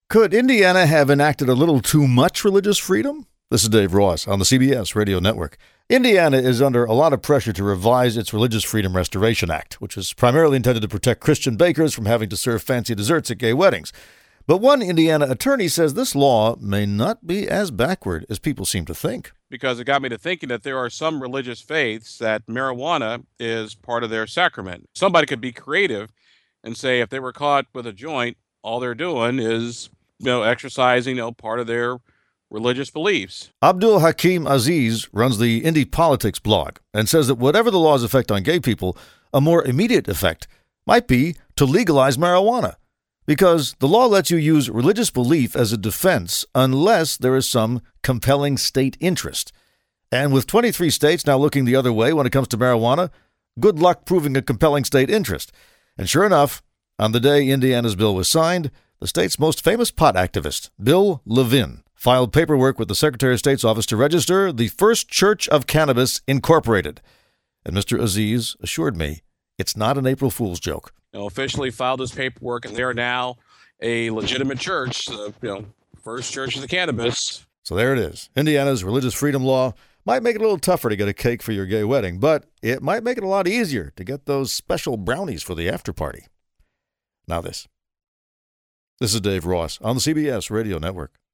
Could Indiana have enacted a little too much religious freedom? This is Dave Ross on the CBS Radio Network. Indiana is under a lot of pressure to revise its Religious Freedom Restoration Act, which is primarily intended to protect Christian bakers from having to serve fancy desserts at gay weddings. But one Indiana attorney says this law may not be as backward as people seem to think. Because it got me to thinking that there are some religious faiths that marijuana is part of their sacrament. Somebody could be creative and say if they were caught with a joint, all they're doing is, exercising, part of their religious beliefs. Abdul Hakim Aziz runs the Indie Politics blog and says that whatever the law's effect on gay people, a more immediate effect might be to legalize marijuana, because the law lets you use religious belief as a defense unless there is some compelling state interest. And with 23 states now looking the other way when it comes to marijuana, good luck proving a compelling state interest. And sure enough, on the day Indiana's bill was signed, the state's most famous pot activist, Bill Levin, filed paperwork with the Secretary of State's office to register the First Church of Cannabis Incorporated. And Mr. Aziz assured me it's not an April Fool's joke. Officially filed this paperwork, and they're now a legitimate church, First Church of the Cannabis. So there it is. Indiana's religious freedom law might make it a little tougher to get a cake for your gay wedding, but it might make it a lot easier to get those special brownies for the after party. Now this. This is Dave Ross on the CBS Radio Network.